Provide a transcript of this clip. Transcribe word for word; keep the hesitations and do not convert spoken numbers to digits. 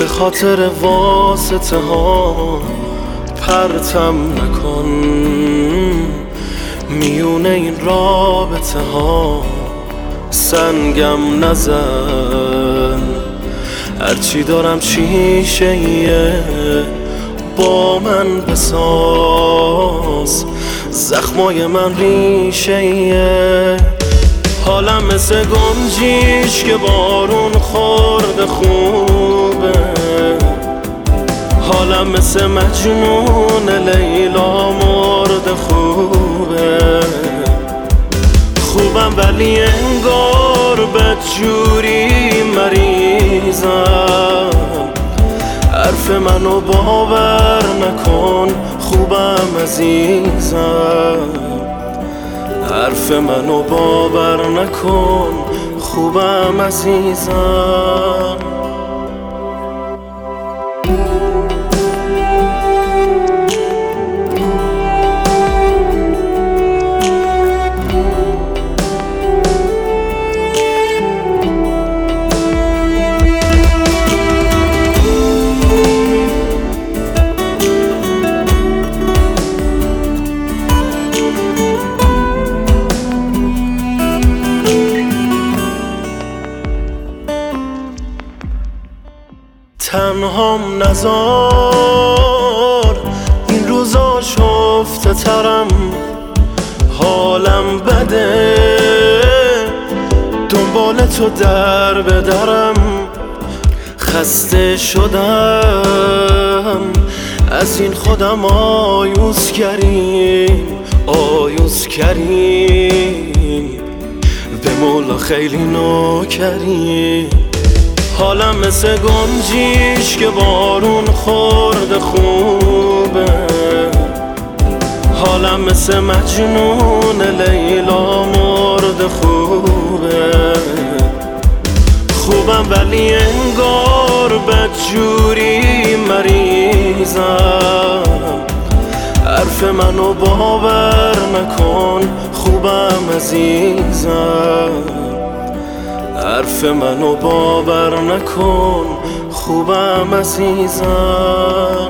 به خاطر واسطه ها پرتم نکن، میونه این رابطه ها سنگم نزن. هرچی دارم شیشه ایه با من بساز، زخمای من ریشه ایه. حالم مثل گنجیش که بارون خورده خوبه، حالم مثل مجنون لیلا مرده خوبه. خوبم ولی انگار بدجوری مریضم، حرف منو باور نکن خوبم عزیزم، حرف منو باور نکن خوبم عزیزم. تنهام نزار این روزا شفته ترم، حالم بده دنبال تو در بدرم. خسته شدم از این خودم آیوز کریم آیوز کریم، به مولا خیلی نوکریم. حالم مثل گنجیش که بارون خورده خوبه، حالم مثل مجنون لیلا مرده خوبه. خوبم ولی انگار بدجوری مریضم، حرف منو باور نکن خوبم عزیزم، حرف منو باور نکن خوبم عزیزم.